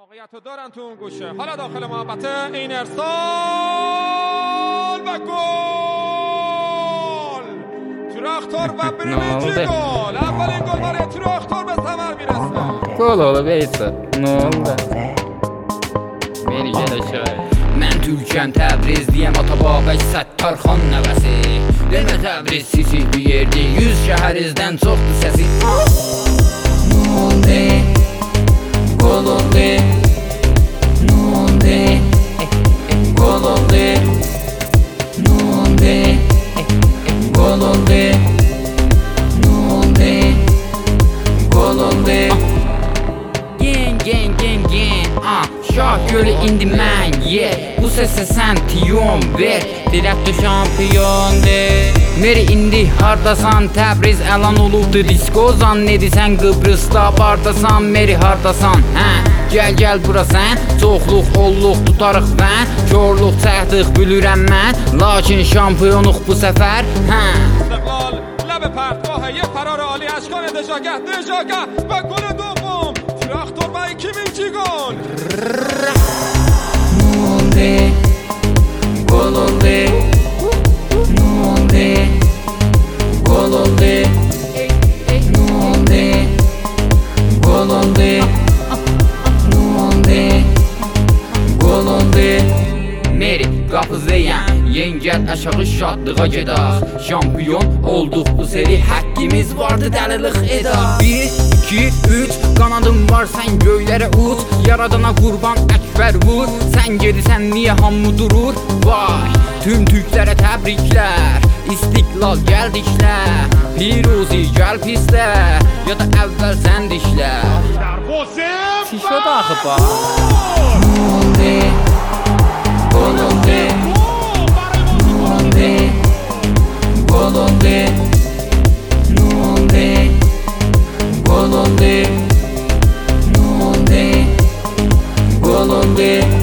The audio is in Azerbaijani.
موقعیت رو دارن تو اون گوشه. حالا داخل محوطه این ارسال و گل تراختور و برنجی گل. اولین گل برای تراختور به ثمر میرسه. گل oldu Beysa. Ne oldu? Beni gel aşağı. Mən Türkəm Təbrizliyəm, Atababək Səttarxan nəvəsi. Demə Təbriz kiçik bir yerdir, 100 şəhərizdən çoxdur səsi. Nolde, gol oldu. Nolde, gol oldu. Nolde, gol oldu. Nolde, gol oldu. Gen, Şah gölü indi mən, bu səsə sən tiyon ver, dirəkdə şampiyondur. Meri indi hardasan, Təbriz əlan olubdu disko, zannedirsən Qıbrısda bardasan, Meri hardasan, gəl bura sən, çoxluq olluq tutarıq mən, körluq çəkdik bilirəm mən, lakin şampiyonuq bu səfər, استقلال لب پرتگاه یک فرار عالی اشکان دژاگه و گل دوم تراختور و ایکیمیچی گل. Nolde, gol oldu. Nolde, gol oldu. Nolde, gol oldu. Nolde, gol oldu. Meri qapızdayam, yengəl aşağı şadlığa gedək. Şampiyon olduq bu seri, həqqimiz vardı dəlilik edək. 1, 2, 3, qanadım var sən göylərə uç, yaradana qurban əkbər vur. Sən gedirsən niyə hamı durur? Vay, tüm türklərə təbriklər, İstiqlal gəldiklər, Piruzi gəl pislər, ya da əvvəl sən dişlər. Çi şod axı bax. Nolde, gol oldu. Nolde, gol oldu. Nolde, gol oldu. Nolde, gol oldu.